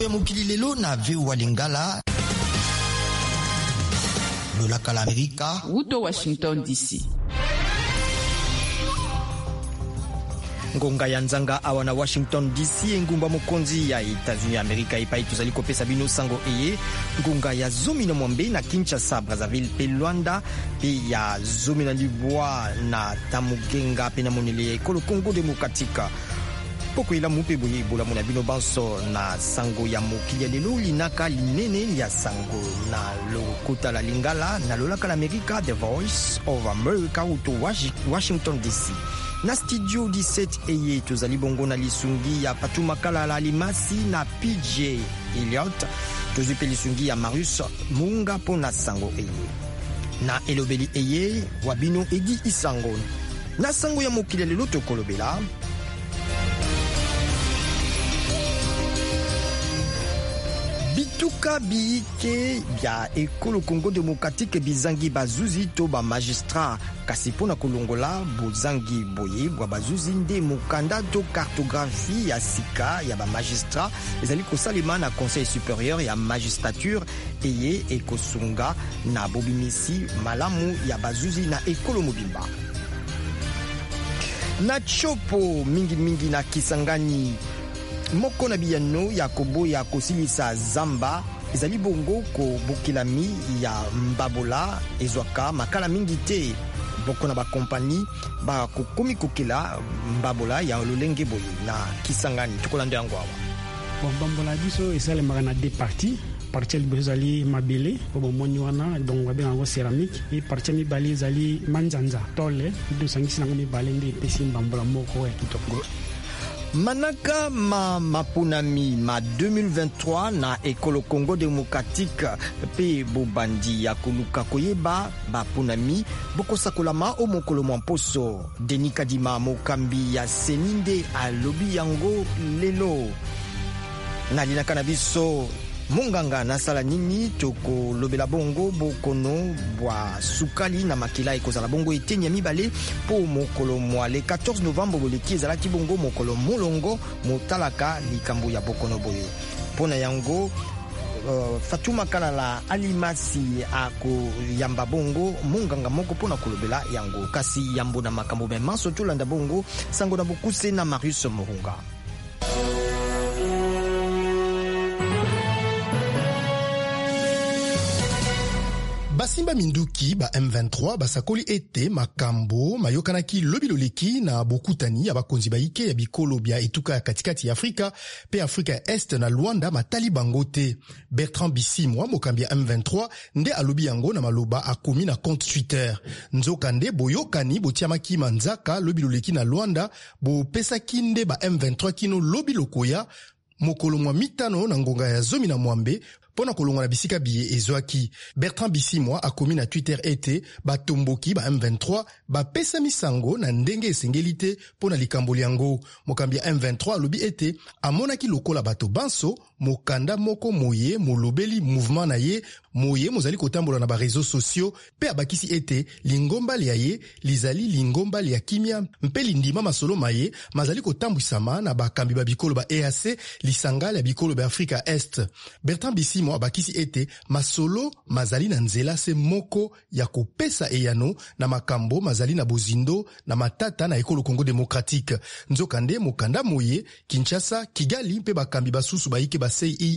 mokili lelo na VOA Lingala lolaka la Amerika Wuto Washington DC. Ngonga ya nzanga awa na Washington DC engumba mokonzi ya Etats-Unis Amerika epai tozali kopesa bino sango eye ngonga ya zomi na mwambe na Kinshasa Brazzaville pe Luanda pe ya zomi na Libwa na Tamugenga pe na monele ekolo Congo Demokratika poko ila mupe boye bola mona bino banso na sango ya mokili lelo linaka linene ya sango na lokota la Lingala na lolaka la Amerika The Voice of America uto Washington DC. Na studio 17 eye tozali bongo na lisungi ya Patumakala la Limasi na PJ Elliot tozipe lisungi ya Marius Munga po na sango eye na elobeli eye wabino Edi Isango na sango ya mokili lelo tokolobela bituka biike bya ekolo Congo Demokratique bizangi bazuzi to ba magistrat kasi pona kolongola bozangi boye bwa bazuzi nde mokanda to cartographie ya sika ya ba magistrat ezali kosalema na conseil supérieur ya magistrature eye ekosunga na bobimisi malamu ya bazuzi na ekolo mobimba na chopo mingi na Kisangani moko na biyano ya koboya kosilisa zamba ezali bongo ko bokilami ya mbabola ezwaka makala mingi te boko na bakompani bakokomi kokela mbabola ya lolenge boye na Kisangani tokolanda yango awa mbabola biso esalemaka na deux parties partie liboso ezali mabele po bomoni wana donc babenga yango céramique e partie mibale ezali manzanza tole tosangisi nango mibale nde epesi mbambola moko ya kitoko. Manaka mapunami ma 2023 na ekolo Congo Demokratique pe bobandi ya koluka koyeba bapunami bokosakolama o mokolo mwamposo Denis Kadima mokambi ya seninde alobi yango lelo na linaka na biso munganga nasala nini toko lobela bongo bokono bwa sukali na makila ekozala bongo etenya mibale po mokolo mwale 14 novembre boleki ezalaki bongo mokolo molongo motalaka likambo ya bokono boye pona yango Fatuma Kalala Alimasi ako yamba bongo munganga moko pona kolobela yango kasi yambo na makambo memanso tulanda bongo sango na bokuse na Marius Mohunga. Basimba minduki ba M23 basakoli ete makambo mayokanaki lobiloleki na bokutani ya bakonzi baike ya bikolo bya etuka ya katikati ya Afrika pe Afrika ya Est na Luanda matali bango te. Bertrand Bisimwa mokambi ya M23 nde alobi yango na maloba akomi na compte Twitter. Nzoka nde boyokani botiamaki manzaka lobiloleki na Luanda bopesaki nde ba M23 kino lobilokoya mokolo mwa mitano na ngonga ya zomi na mwambe pona kolonga na bisika biye ezwaki. Bertrand Bisimwa akomi na Twitter ete batomboki ba M23 bapesa misango na ndenge esengeli te pona likamboli yango. Mokambi ya M23 alobi ete amonaki lokola bato banso mokanda moko moye molobeli mouvement na ye moye mozali kotambola na ba réseaux sociaux pe abakisi ete lingombali ya ye lizali lingombali ya kimia mpe lindima masolo maye mazali kotambwisama na bakambi ba bikolo ba EAC lisangala ya bikolo ba Afrika Est. Bertrand Bisimwa abakisi ete masolo mazali na nzela se moko ya kopesa eyano na makambo mazali na bozindo na matata na ekolo Congo Demokratique. Nzokande mokanda moye Kinshasa Kigali mpe bakambi basusu baike ba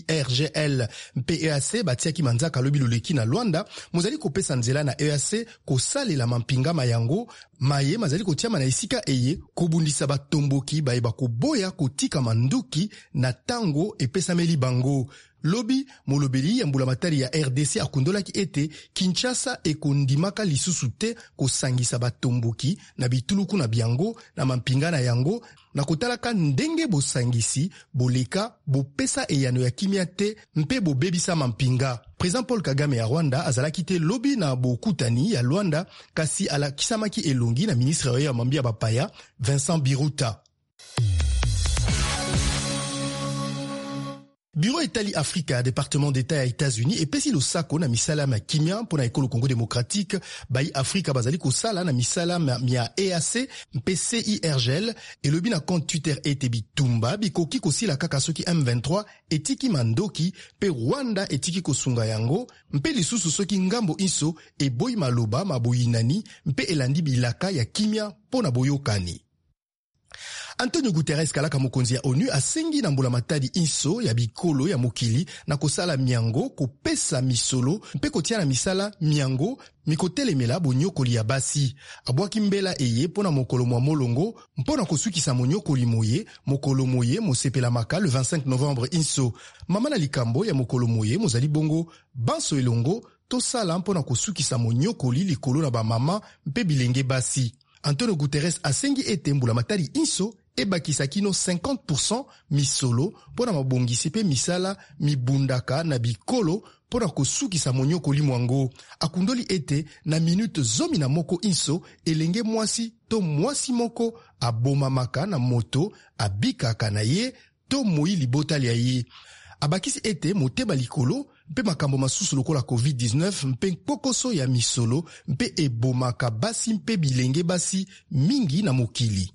CIRGL mpe EAC batiaki manzaka lobiloleki na Luanda mozali kopesa nzela na EAC kosalela mampinga mayango maye mazali kotiama na esika eye kobundisa batomboki bayeba koboya kotika manduki na tango epesameli bango. Lobi molobeli ya mbula matari ya RDC akundolaki ete Kinshasa ekondimaka lisusu te kosangisa batomboki na bituluku na biango na mampinga na yango na kotalaka ndenge bosangisi boleka bopesa eyano ya kimia te mpe bobebisa mampinga. Président Paul Kagame ya Rwanda azalaki te lobi na bokutani ya Luanda kasi alakisamaki elongi na ministre ya mambia bapaya Vincent Biruta. Bureau Etali Africa, département d'État ya États-Unis, epesi losako na misala ya kimia mpona ekolo Congo démocratique, bai Afrika bazali kosala na misala ya EAC, CIRGL, elobi na compte Twitter ete bitumba bikoki kosila kaka soki M23 etiki mandoki, pe Rwanda etiki kosunga yango, mpe lisusu soki ngambo iso eboyi maloba maboyinani, mpe elandi bilaka ya kimia pona boyokani. Antonio Guterres kalaka mokonzi ya ONU asengi na mbula matadi inso ya bikolo ya mokili na kosala miango kopesa misolo mpe kotia na misala miango mikotelemela bonyokoli ya basi. Abwaki mbela eye pona mokolo mwa molongo mpona kosukisa monyokoli moye, mokolo moye mosepela maka le 25 novembre inso. Mama na likambo ya mokolo moye mozali bongo banso elongo tosala mpona kosukisa monyokoli likolo na ba mama mpe bilenge basi. Antonio Guterres asengi ete mbula matadi inso ebakisa kino 50% misolo pona mabongisi pe misala mibundaka na bikolo pona kosukisa monyokoli mwango. Akundoli ete na minute zomi na moko inso elenge mwasi to mwasi moko abomamaka na moto abikaka na ye to moi libotali ya ye. Abakisi ete moteba likolo mpe makambo masusu lokola COVID-19 mpe kokoso ya misolo mpe ebomaka basi mpe bilenge basi mingi na mokili.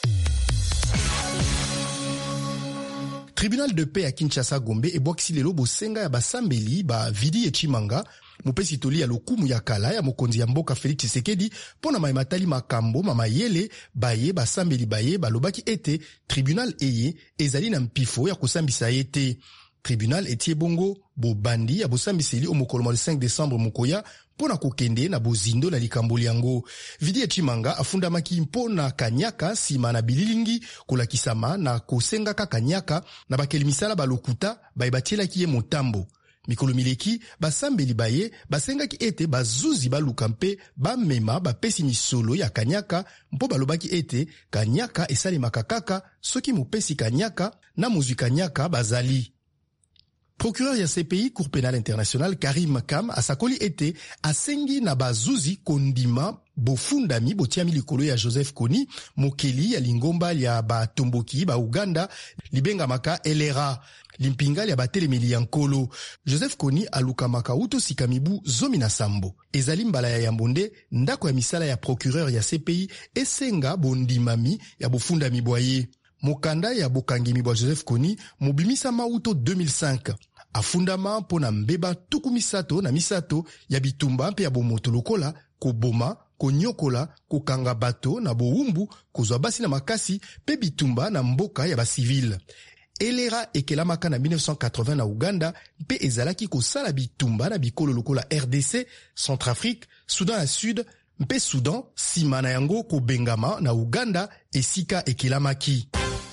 Tribunal de paix à Kinshasa Gombe ebwakisi lelo bosenga ya basambeli ba Vidi Echimanga mopesi toli ya lokumu ya kala ya mokonzi ya mboka Félix Tshisekedi pona maimatali makambo mamayele baye basambeli baye balobaki ete tribunal eye ezali na mpifo ya kosambisa ete. Tribunal etie bongo bobandi ya bosambiseli omokolo le 5 décembre mokoya pona kokende na bozindo na likamboli yango. Vidi Echimanga afundamaki mpona kanyaka sima na bililingi kolakisama na kosengaka kanyaka na bakeli misala balokuta bayebatielaki ye motambo. Mikolo mileki basambeli baye basengaki ete bazuzi baluka mpe bamema bapesi misolo ya kanyaka mpo balobaki ete kanyaka esalemaka kaka soki mopesi kanyaka na mozwi kanyaka bazali. Procureur ya CPI Cour pénale internationale Karim Kam asakoli ete asengi na bazuzi kondima bofundami botiami likolo ya Joseph Kony mokeli ya lingomba ya batomboki ba Uganda libengamaka LRA limpinga ya batelemeli ya nkolo. Joseph Kony alukamaka uto sikamibu zomi na sambo. Ezali mbala ya yambonde ndako ya misala ya procureur ya CPI esenga bondimami ya bofundami bwaye. Mokanda ya bokangimi bwa Joseph Kony mobimisa mauto 2005. Afundama pona mbeba tuku misato na misato ya bitumba mpe ya bomoto lokola koboma, konyokola, kokanga bato na boumbu, kozwa basi na makasi pe bitumba na mboka ya basivile. Elera ekelamaka na 1980 na Uganda mpe ezalaki kosala bitumba na bikolo lokola RDC, Centrafrique, Soudan ya Sud mpe Soudan sima na yango kobengama na Uganda esika ekelamaki.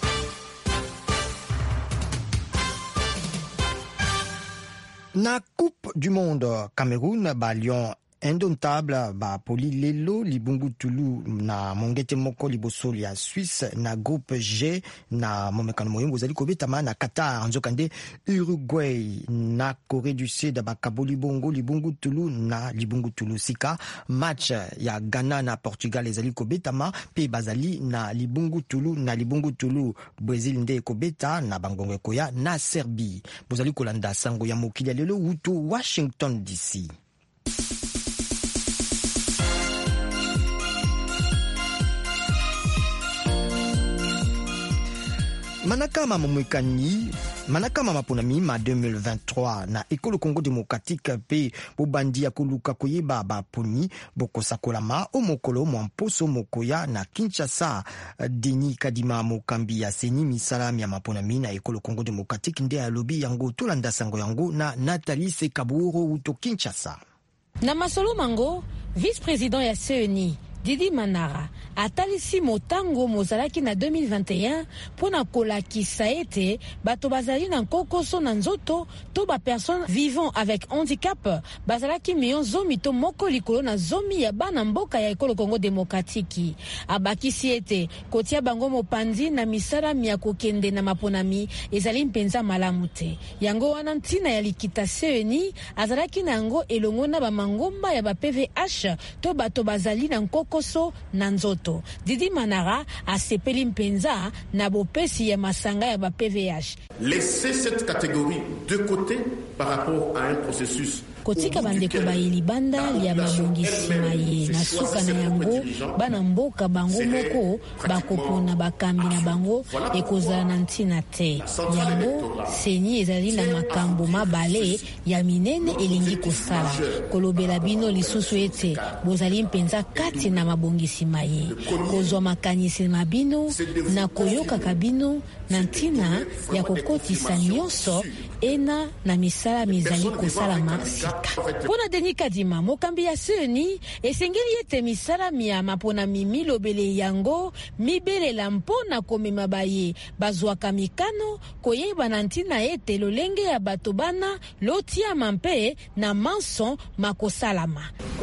Na Coupe du Monde, Cameroun, Lyon indomptable, poli lelo, libungu tulu, na mongete moko libosoli ya Suisse, na groupe G, na momekano moyongo zali kobetama na Qatar, nzokande Uruguay, na Corée du Sud, kaboli bongo, libungu tulu, na libungu tulu sika, match ya Ghana na Portugal ezali kobetama, pe bazali na libungu tulu, Brésil nde kobeta, na bangongo koya, na Serbie. Bozali kolanda sango ya mokili ya lelo, uto Washington DC. Manakama maponami ma 2023 na ekolo Congo démocratique pe bobandi ya koluka koyeba baponi bokosakolama omokolo mwamposo mokoya na Kinshasa. Denis Kadima mokambi ya seni misalami ya maponami na ekolo Congo démocratique nde alobi yango tolanda sango yango na Nathalie Sekaburo uto Kinshasa. Na masolo mango vice-président ya CENI Didi Manara atalisi motango mozalaki na 2021 pona kolakisa ete bato bazali na kokoso na nzoto to ba personnes vivant avec handicap bazalaki million zomi to moko likolo na zomi ya bana mboka ya ekolo Congo démocratique. Abakisi ete kotia bango mopandi na misala ya kokende na maponami ezali mpenza malamu te. Yango wana ntina ya likita CENI azalaki na yango elongo na bamangomba ya ba PVH to bato bazali na nkoko kokoso na nzoto. Didi Manara asepeli mpenza na bopesi ya masanga ya ba PVH. Laisser cette catégorie de côté par rapport à un processus kotika bandeko bayeli banda ya mabongisi maye na suka na yango bana mboka bango moko bakopona bakambi na bango ekozala na ntina te. Yango seni ezali na makambo mabale ya minene elingi kosala kolobela bino lisusu ete bozali mpenza kati na mabongisi maye kozwa makanisi na bino na koyoka kabino na ntina ya kokotisa nyonso ena na misala mizali kosala masika. Pona Denis Kadima mokambi ya seni esengeli ete misala miyama pona mimilobele yango mibelela mpona komema baye bazwaka mikano koyeba na ntina ete lolenge ya bato bana lotiama mpe na manson makosalama.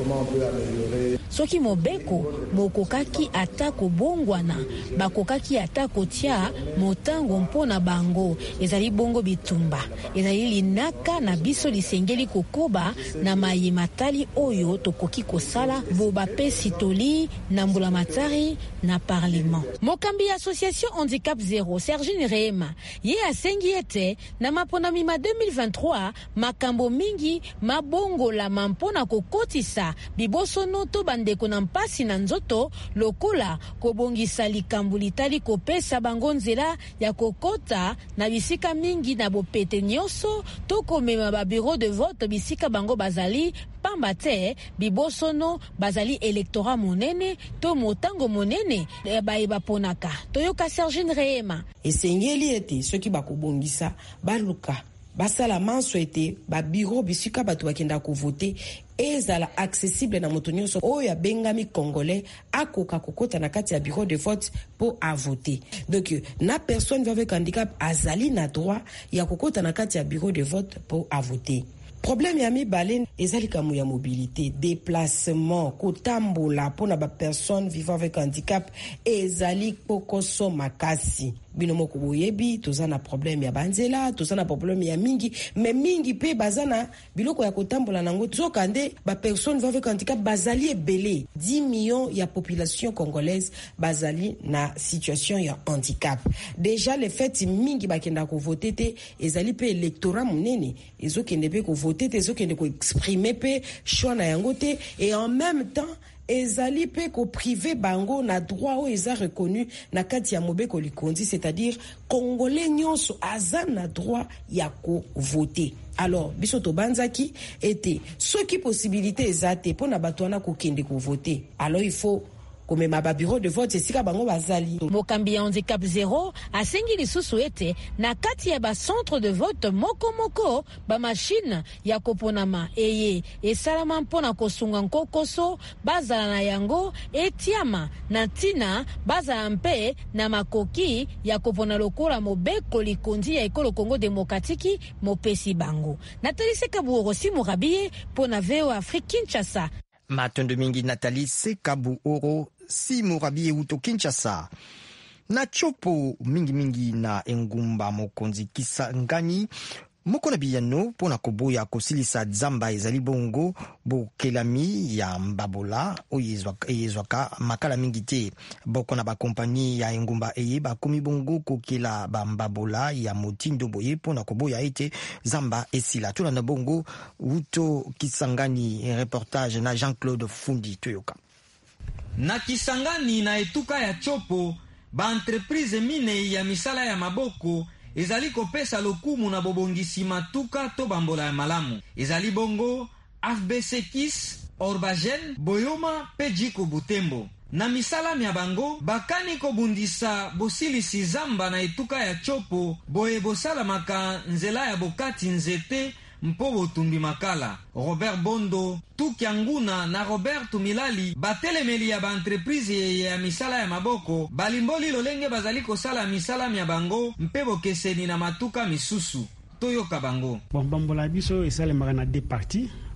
Soki mobeko bokokaki ata kobongwana bakokaki ata kotia motango mpona bango ezali bongo bitumba ezali linaka na biso lisengeli kokoba na maye matali oyo tokoki kosala boba pesi toli na mbula matari na parlement. Mokambi Association Handicap Zero Sergine Rehema ye asengi ete na maponami ma 2023 makambo mingi mabongo la mampona kokotisa bibosono to bandeko na mpasi na nzoto lokola kobongisa likambo litali kopesa bango nzela ya kokota na bisika mingi na bopete nyonso to komema ba bureau de vote bisika bango bazali pamba te bibosono bazali electorat monene to motango monene bayeba ponaka. Toyoka Sergine Rehema esengeli ete soki bakobongisa baluka basala manso ete ba bureau bisika bato bakenda ko voter ezala accessible na moto nyonso oyo ya bengami congolais akoka kokota na kati ya bureau de vote pour a voter. Donc na personne avec handicap azali na droit ya kokota na kati ya bureau de vote pour a voter. Problème ya mibale ezali kamu ya mobilité, déplacement, kotambola pona ba personne vivant avec handicap ezali pokoso makasi. Bino moko boyebi tozana problème ya banzela, tozana problème ya mingi, mais mingi pe bazana biloko ya kotambola nango zokande ba personne vivant avec handicap bazali ebele. 10 millions ya population congolaise bazali na situation ya handicap. Déjà le fait mingi bakenda ko voter te ezali pe électorat monene ezokende pe ko voter te ezokende ko exprimer pe choix na yango te et en même temps ezali pe ko privé bango na droit o eza reconnu na kati ya mobeko likondi, c'est-à-dire congolais nyonso aza na droit ya ko voter. Alors biso to banzaki ete soki possibilité ezate pona bato wana ko kende ko voter, alors il faut komema ba bureau de vote esika bango bazali. Mokambi ya Handicap Zero asengi lisusu ete na kati ya ba centre de vote moko ba machine ya koponama eye esalama mpona kosunga nkokoso bazala na yango etiama na ntina bazala mpe na makoki ya kopona lokola mobeko likondi ya ekolo Congo Demokratiki mopesi bango. Nathalie Sekabu Simu Rabie pona VO Afrique Kinshasa. Matondo mingi Nathalie Sekabu Oro Simu Rabie uto Kinshasa. Na chopo mingi na engumba mokonzi Kisangani moko na biyano pona koboya kosilisa zamba ezali bongo bokelami ya mbabola oyezwaka makala mingi te boko na ba kompani ya engumba eye bakomi bongo kokela ba mbabola ya motindo boye pona koboya ete zamba esila tuna na bongo uto Kisangani. Reportage na Jean-Claude Fundi Toyoka. Na Kisangani na etuka ya chopo ba entreprise mine ya misala ya maboko ezali kopesa lokumu na bobongisi matuka to bambola ya malamu. Ezali bongo FBC-KIS, Orbagen, Boyoma, Pejiko Butembo. Na misala mya bango bakani kobundisa bosilisi zamba na etuka ya chopo boye bosala maka nzela ya bokati nzete mpo botumbi makala. Robert Bondo, Tukianguna na Robert Tumilali batelemeli ya ba entreprise ya misala ya maboko balimboli lolenge bazali kosala misala mya bango mpe bokeseni na matuka misusu. Toyoka bango. Bon, bambola biso esalemaka na deux parties.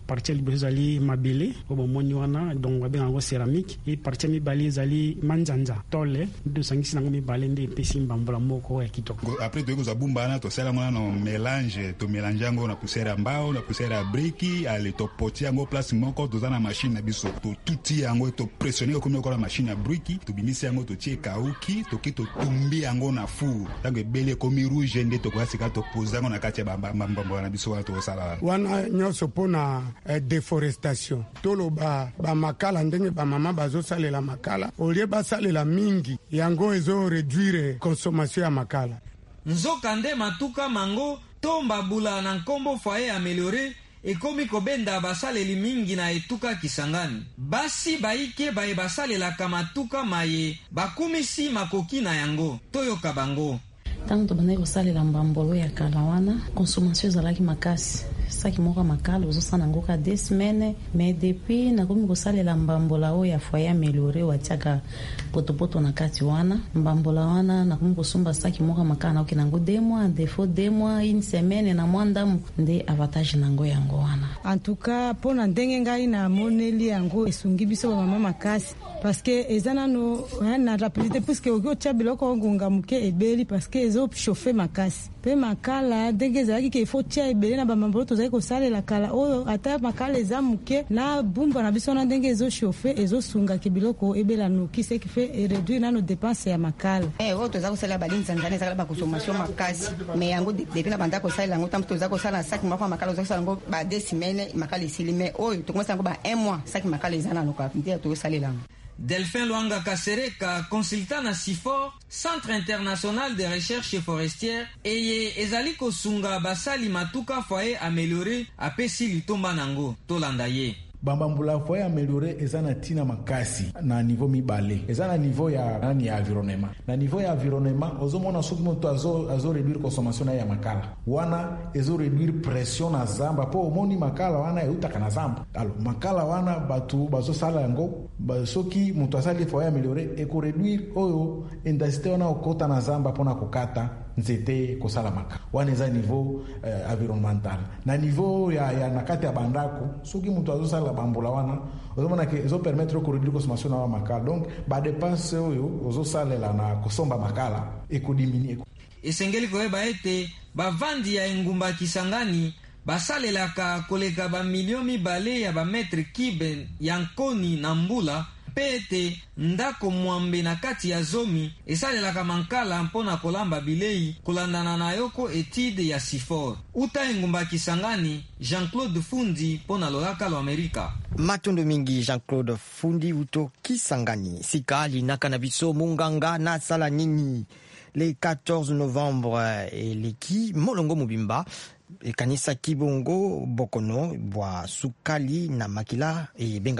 partie liboso ezali mabele po bomoni wana donc babenga yango céramique e partie mibale ezali manzanza tole nde tosangisi nango mibale nde epesi mbambola moko ya kitoko. Après tokozwa bumbana tosala mwana no mélange tomélange yango na poussière ya mbao na poussière ya briki ale topoti yango place moko toza na machine na biso totuti yango topressionne komi lokola machine ya briki tobimisi yango totie kauki toki totumbi yango na four tango ebele komi rouge nde tokoya sika topoza yango na kati ya bambambola na biso wana tokosala wana nyonso mpona déforestation toloba bamakala ndenge bamama bazosalela makala olie basalela mingi yango ezo réduire consommation ya makala. Nzoka nde matuka mango to mbabula na nkombo foyer amélioré ekomi kobenda basaleli mingi na etuka Kisangani. Basi baike baye basalelaka matuka maye bakumisi makoki na yango toyoka bango. Tanto banaye kosalela mbambolo ya kala wana consommation ezalaki makasi saki moko makala ozosana ngo ka 2 semaines mais depuis nakomi kosalela mbambola oyo ya foyer amélioré watiaka potopoto na kati wana mbambola wana nakomi kosomba saki moko makala na okina ngo 2 mois défaut 2 mois une semaine na mwandamu nde avantage nango yango wana. En tout cas pona ndenge ngai na moneli yango esungi biso ba mama makasi parce que ezana no na rapidité puisque okyo tchabiloko ngonga muke ebeli parce que ezo chauffer makasi pe makala ndenge ezalaki ke faut tia ebele na bamambolo tozali kosalela kala oyo ata makala eza muke na bumba na biso na ndenge ezo chauffer ezo sunga ke biloko ebela noki ce qui fait réduire na nos dépenses ya makala oyo tozali kosalela balinzi nzane ezala ba consommation makasi mais yango depuis na banda kosalela yango tambo tozali kosala saki moko makala tozali kosala yango ba 2 semaines makala isili mais oyo tokomasa yango ba 1 mois saki makala eza na loka ndia tosalela. Delphin Luanga Kasereka, consultant na CIFOR, Centre international de recherche forestière, eye ezali kosunga basali matuka foyer amélioré apesi litomba nango tolanda ye. Bambambula foyer amélioré eza na tina makasi na niveau mibale eza na niveau ya nani ya environnement na niveau ya environnement ozomona soki moto azo réduire consommation ya makala wana ezo réduire pression na zamba po omoni makala wana eutaka na zamba alors makala wana batu bazosala yango soki moto asali foyer amélioré eko réduire oyo intensité wana okota na zamba pona kokata nzete kosala maka wana eza niveau environnemental na niveau ya nakati ya bandako soki moto azosala bambola wana ozomona ke ezo permettre ko réduire consommation na makala donc ba dépense oyo ozosalela na kosomba makala ekodiminuer. Esengeli koyeba ete bavandi ya engumba Kisangani basalelaka koleka ba milioni mibale ya ba metre kibe ya nkoni na mbula pete ndako mwambe na kati ya zomi esalelaka mankala mpona kolamba bilei kolandana na yoko etide ya CIFOR. Uta engumba Kisangani, Jean-Claude Fundi pona lolaka lo Amerika. Matondo mingi Jean-Claude Fundi uto Kisangani. Sikali nakana biso munganga na sala nini le 14 novembre eleki molongo mobimba kanisa kibongo bokono bwa sukali na makila e benga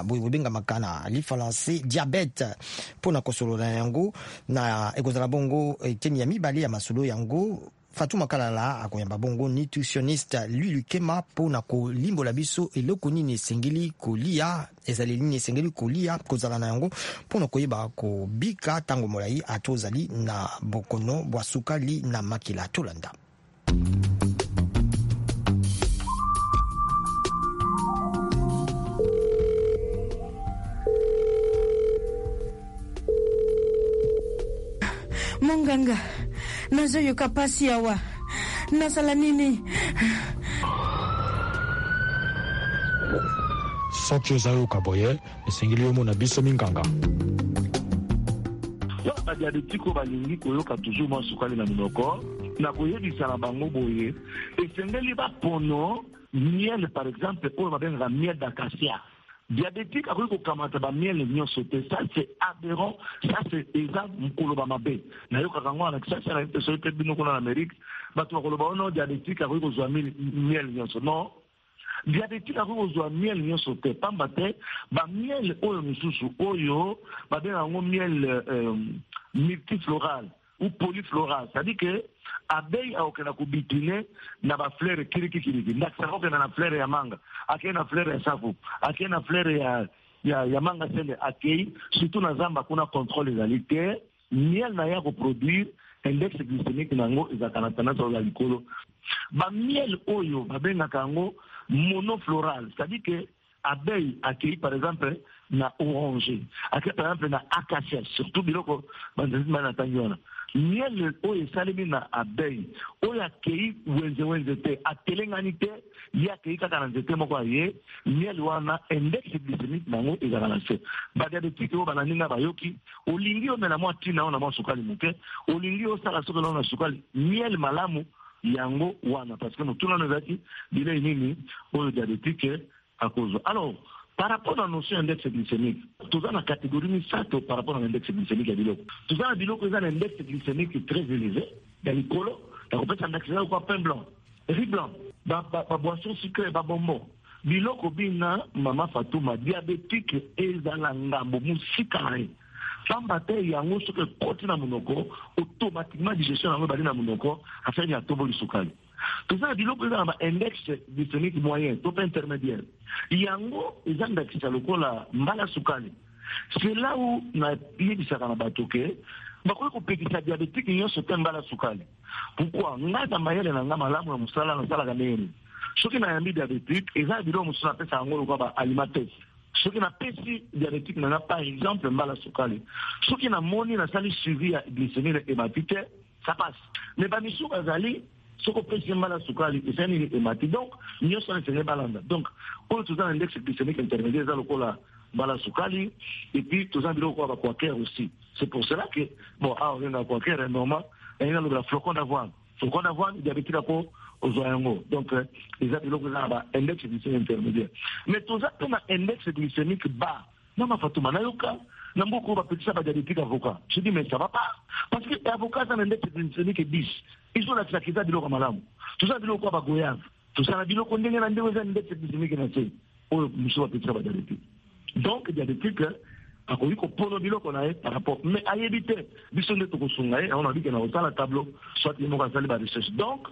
makana li falanse diabete pona kosolola yango na ekozala bongo teni ya mibale ya masolo yango Fatuma Kalala akoyamba bongo nutritionniste lui kema pona ko limbola biso eloko nini esengeli kolia ezali nini esengeli kolia kozala na yango pona koyeba ko bika tango molai atozali na bokono bwa sukali na makila tolanda. Monganga, nazoyoka pasi awa. Nasala nini? Soki ozayoka boye, esengeli yo mona biso minganga. Yo badiabetiko balingi koyoka toujours mwa sukali na minoko, na koyebisa na bango boye, esengeli bapono miel par exemple, oyo babengaka miel d'acacia. Diabétique a ko kamata ba miel nyonso te, ça c'est aberrant, ça c'est exemple mukolo ba mabe na yo kakango na ça c'est la société bino ko na Amérique ba to ko ba ono diabétique a ko zo miel nyonso non diabétique a ko zo miel nyonso te pamba te ba miel oyo misusu oyo ba benga ngo miel multifloral ou polyfloral, c'est-à-dire que abeille a okena kubitine na ba fleur kiriki ndakisa okena na fleur ya manga akena fleur ya safu akena fleur ya manga sele akei surtout na zamba kuna contrôle égalité miel na ya ko produire index glycémique nango ezakana tendance ya likolo ba miel oyo ba benga kango monofloral, c'est-à-dire que abeille accueilli par exemple na oranger, accueilli par exemple na acacia, surtout biloko banzima na tangiona. Miel oyo esalemi na abeille oyo akei wenze te atelengani te ye akei kaka na nzete moko aye miel wana index glycémique nango ezala na se badiabetike oyo bananinga bayoki olingi omela mwa ntina oyo na mwa sukali moke olingi osala soki nao na sukali miel malamu yango wana parce que motuna no ezalaki bilei nini oyo diabetike akozwa. Alors par rapport à la notion d'index glycémique, tout ça dans la catégorie misato par rapport à l'index glycémique à biloko. Tout ça à biloko, ils ont un index glycémique très élevé. Dans les colos, la compétence en accéléré ou quoi, pain blanc, riz blanc, boisson sucrée, bonbon. Biloko bina, maman Fatouma, diabétique et zalangambo, moussikaï. Fambate yango ce que continue à monoko, automatiquement digestion dans le monoko, afin de tomber le soukali. Tout ça, il y a un index glycémique moyen, top intermédiaire. Yango, ils ont un index mbala soukali. C'est là où on a payé du sakana batoke. Bakoi ko petita diabétique ils ont sauté mbala soukali. Pourquoi? Ngata mayele na ngama lamu na musala na sala gameni. Soki na yambi diabétique, ils ont bilo musala pesa ngolo kwa alimentaire. Soki na pesi diabétique na par exemple mbala soukali. Soki na moni na sali suivi ya glycémie hématite, ça passe. Mais bamisu bazali ce qu'on peut mal à soukali et c'est une hématite. Donc, nous sommes en balanda. Donc, pour tout ça, l'index glycémique intermédiaire, c'est le cas bala soukali et puis tout ça, il y a quaker aussi. C'est pour cela que, bon, on a quaker, normal, et il y a le flocon d'avoine. Flocon d'avoine, il y a des petits rapports aux oyango. Donc, ils ont un index glycémique intermédiaire. Mais tout ça, on a un index glycémique bas. Non, ma Fatouma, nayoka. Namboko va petit ça va diabétique avocat. Je dis mais ça va pas parce que avocat ça n'index glycémique 10. Ils ont la sakita biloko malamu. Tout ça biloko ba goyave. Tout ça biloko ndenge na ndenge za index glycémique na tse. O muso va petit ça va diabétique. Donc diabétique akoyi ko pono biloko na par rapport mais ayebite biso nde to kosunga on a dit que na otala tableau soit les moka sali ba recherche. Donc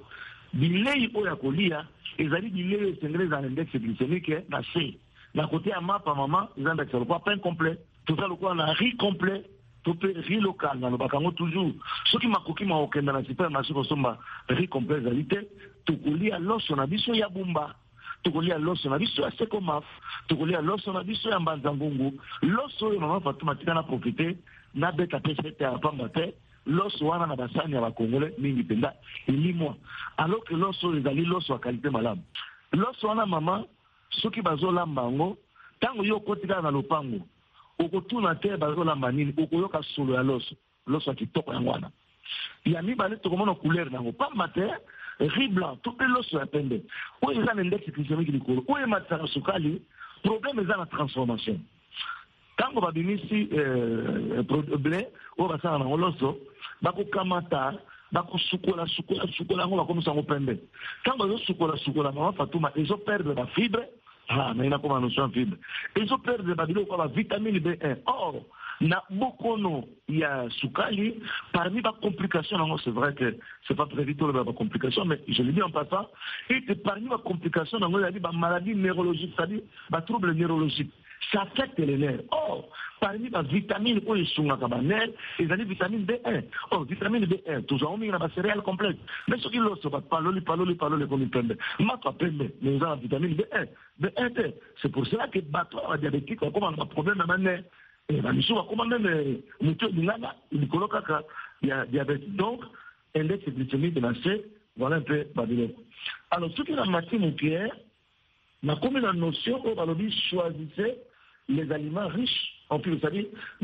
bilei oya kolia ezali bilei sengele za index glycémique na C. Na côté à mapa maman ils ont index le pain complet. Tout ça, le quoi, on a riz complet, tout riz local, dans le bacango toujours. Ceux qui m'a coquille, m'a aucun dans la supermarché, consomme riz complet, qualité. Tout couli à l'os, on a biso yabumba. Tout couli à l'os, on a biso à sekomaf. Tout couli à l'os, on a biso yambanzangungu. L'os, on a maman Fatouma, tu en as profité. N'a bête à pêcher, à pambate. L'os, on a na basani à la Congolais, mingi penda, et lis-moi. Alors que l'os, on a l'os à qualité malade. L'os, on a maman, ceux qui bazo lambango, tango yo kotika na lopango. Okotuna te bazola manini okoyoka solo ya loso kitoko yango wana ya mibale tokomona couleur nango pas matin riz blanc tout le loso ya pembe oyo eza na index glycémique likolo oyo ematisa sukali problème eza na transformation tango babimisi blé oyo basala nango loso bakokamata bakosukola yango bakomisa yango pembe tango bazosukola mama Fatouma ezoperdre bafibre. Ah, mais il y a comme un notion fibre. Ils ont perdu la vitamine B1. Or, na beaucoup il y a soukali, parmi les complications, c'est vrai que c'est pas très vite la complication, mais je l'ai dit en passant, et parmi les complications, il y a des maladies neurologiques, c'est-à-dire des troubles neurologiques. Ça affecte les nerfs. Or, parmi les vitamines, il y a des vitamines B1. Or, vitamine B1, toujours, on a des céréales complètes. Mais ce qui est là, c'est pas parler comme une pembe. Ma pembe, mais ils ont la vitamine B1. B1, c'est pour cela que bateau diabétique, on a un problème à maner. Et la mission va commander le moteur de l'ana, il y a diabète. Donc, index glycémique de la C, voilà un peu Babylone. Alors, ce qui est la matière nucléaire, on a comme une notion où on choisissait les aliments riches en plus, c'est-à-dire,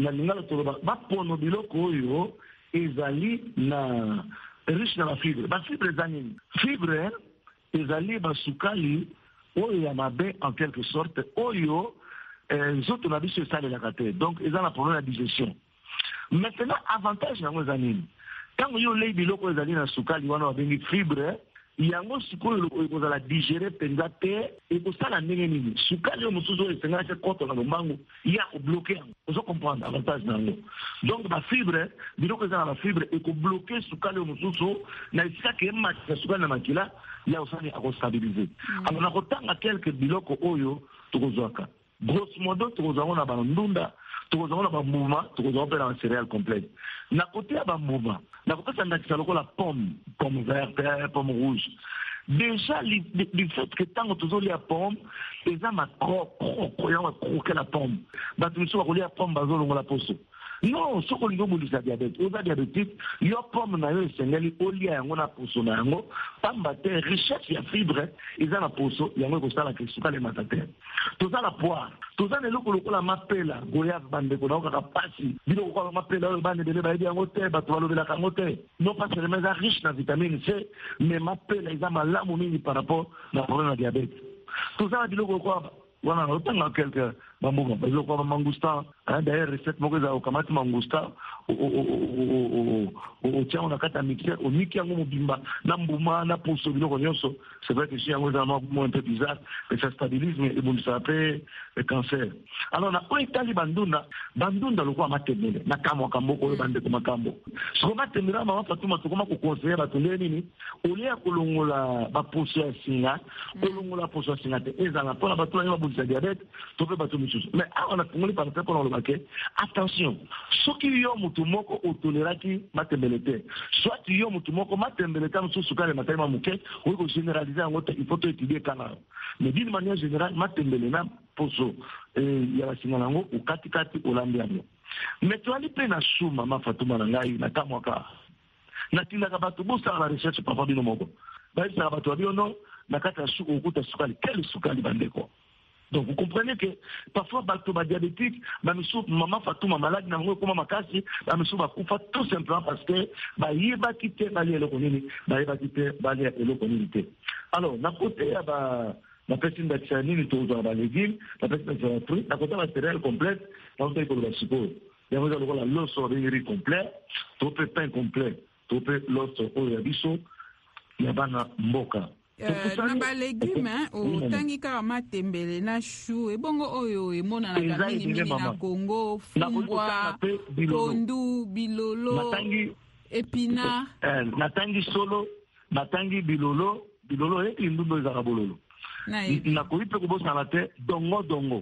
pour biloko oyo ezali na riche dans la fibre. La fibre est anime. Fibre ezali basukali oyo ya mabe en quelque sorte oyo zoto na biso esalelaka te. Donc eza na problème de digestion. Maintenant avantage yango ezanini. Tango yo lei biloko ezali na sukali wana babengi fibre yango sikoyo ekozala digere mpenza te ekosala ndenge nini sukali oyo mosusu oyo esengaki koto na lombangu ya kobloke yango ozo comprendre avantage na yango. Donc bafibre biloko eza na bafibre ekobloke sukali oyo mosusu na esika ke ematisa sukali na makila ya osani akostabilize. Alors na kotanga quelque biloko oyo tokozwaka grosso modo tokozwango na bandunda tokozwango na bambuma tokozwango mpe na bacéréale complète. Na kote ya bambuma na kopesa ndakisa lokola pomme verte, pomme rouge. déjà du fait que tant que tu as pomme les gens ma croquer la pomme bah tu me sois roulé à pomme bazolo la poso non ce qu'on dit pour diabète au diabétique il y a pomme na yo sengeli olia yango na poso na yango pamba te richesse ya fibre ils ont la poso yango ko sala ke suka le matate tout ça la poire tout ça ne loko la mapela goya bande ko na ka pasi bilo ko mapela o bande de ba yango te ba to balobela ka ngote non pas seulement riche na vitamine C mais mapela ils ont malamu mingi par rapport na problème de diabète tout ça bilo ko voilà autant quelques bambo ba ko mangousta d'ailleurs recette moko za okamati mangousta o tia on akata mixer o miki yango mobimba na mbuma na poso biloko nyonso c'est vrai que si yango za un peu bizarre mais ça stabilise mais bon ça peut le cancer alors na ko itali bandunda lokwa matembele na kamwa kamboko yo bande ko makambo so matembela mama Fatuma to koma ko conseiller ba toleni ni olia kolongola ba poso ya singa kolongola poso ya singa te ezala pona ba toleni ba bulisa diabète to pe ba to misu mais on a tongoli par exemple on le attention ce qui yo mutumoko otoleraki matembelete soit yo mutumoko matembelete musu sukale matema muke ou ko généraliser en autre il faut étudier kana mais d'une manière générale matembelena poso ya basingana ngo ukati olambiano mais to ali pe na shuma ma Fatuma na ngai na kamwaka na tinaka batu bosa la recherche papa bino moko ba isa batu bino na kata shuko ukuta sukali quel sukali bandeko. Donc vous comprenez que parfois baltoba diabétique maman Fatuma malade na ngo koma makasi bamiso bakufa tout simplement parce que ba yeba kite bali eloko nini ba yeba kite bali eloko nini te. Alors na côté ya na petite nini to za ba légumes na petite za fruit na côté la céréale complète na côté ko la support ya mo za la loso riz complet to pe pain complet to pe loso o ya biso ya bana mboka. Na ba légume otangi kaka matembele na chou ebongo oyo emonanaka mingi na Congo fumbwa pondu bilolo epina natangi solo natangi bilolo eti ndundo ezaka bololo nakoki mpe kobosana te dongo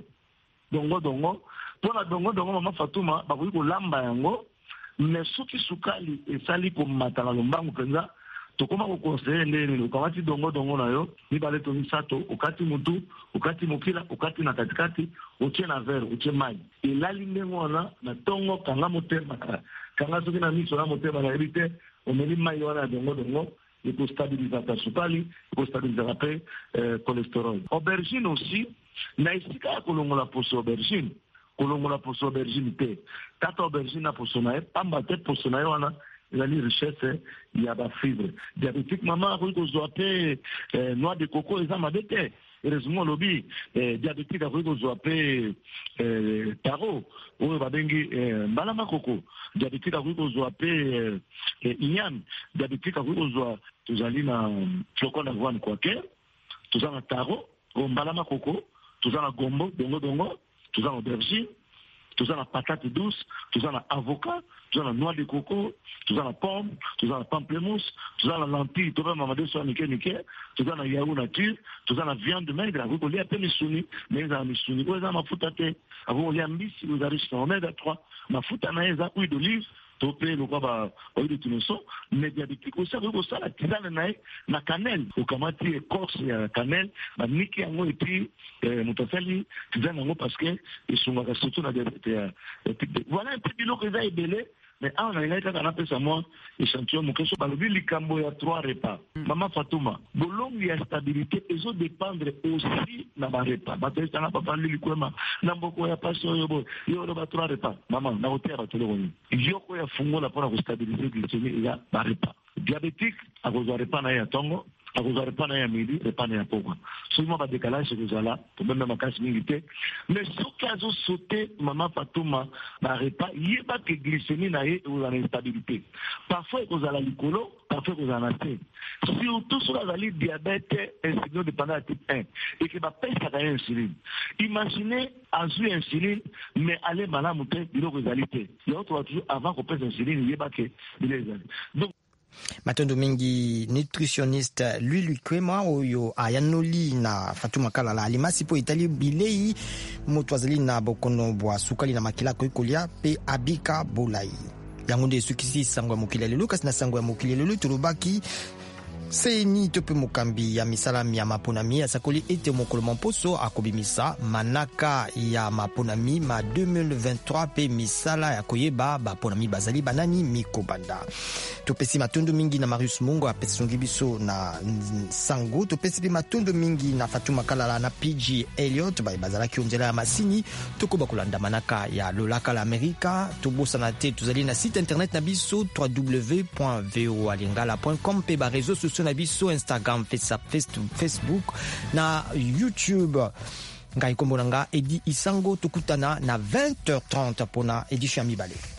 mpona dongo mama Fatuma bakoki kolamba yango mais soki sukali esali komata na lombangu mpenza tokoma ko conseiller ndeni ukamati dongo na yo mibale to misato ukati mutu ukati mokila ukati na katikati utie na verre utie mai elali ndengo na tongo kanga motema kanga soki na miso na motema na ebite omeli mai wana dongo iko stabiliser ta sukali iko stabiliser pe cholestérol. Aubergine aussi na isika kolongola poso aubergine te tata aubergine na poso na pamba te poso na wana la richesse il y a ba fibre diabétique maman ko zo pe noix de coco eza mabete heureusement lobby diabétique ko zo pe taro o ba bengi mbalama coco diabétique ko zo pe inyam diabétique ko zo tuzali na flocon d'avoine kwake tuzana taro o mbalama coco tuzana gombo dongo tuzana aubergine tuzana patate douce tuzana avocat tuzana noix de coco tuzana pomme tuzana pamplemousse tuzana lentille toba mamade so nike tuzana yaourt nature tuzana viande maigre ako lia pe misuni mais za misuni ko za mafuta te ako lia mbisi ko za riche en oméga 3 mafuta na eza huile d'olive topé le quoi huile de tournesol mais diabétique aussi ko sala tisane na cannelle ukamati écorce ya cannelle ba niki yango et puis mutafeli tisane yango parce que isunga surtout na diabète voilà un peu biloko eza ebele mais on a été dans un moi échantillon mon question balobi likambo ya 3 repas maman Fatuma bolongi ya stabilité ezo dépendre aussi na ba repas batesa na papa likwema na mboko ya passion yo ba 3 repas maman na hôtel ba tolo ni yoko ya fungola pour stabiliser glycémie ya ba repas diabétique akozwa repas na ya tongo akozwa repas na ya midi repas na ya pokwa souvent ba décalage kozala to même makasi mingi te mais soki azo sauter maman Fatuma ba repas yeba que glycémie na ye ou la instabilité parfois kozala likolo parfois kozala te surtout sur la diabète insuline dépendant de type 1 et que ba pesa ka insuline imaginez azui insuline mais aller malamu te biloko ezali te yo to toujours avant ko pesa insuline yeba que bilezali donc Matondo mingi nutritionniste Lulu Kwema oyo ayanoli na Fatuma Kalala alimasi po itali bilei motwazali na bokono bwa sukali na makila ko ikolia pe abika bolai yango nde sukisi sangwa mokili lelu kasi na sangwa mokili lelu tulubaki seni tope mokambi ya misala ya maponami asakoli ete mokolo mamposo akobimisa manaka ya maponami ma 2023 pe misala ya koyeba baponami bazali banani mikobanda. Topesi matondo mingi na Marius Mungo apesongi biso na sango, topesi pe matondo mingi na Fatuma Kalala na PG Elliot bazalaki onzela ya masini tokoba kolanda manaka ya lolaka la Amerika. Tobosana te tozali na site internet na biso www.voalingala.com pe ba réseaux sociaux na biso Instagram, Facebook na YouTube. Ngai kombo nanga Edi Isango, tokutana na 20h30 pona édition Mibale.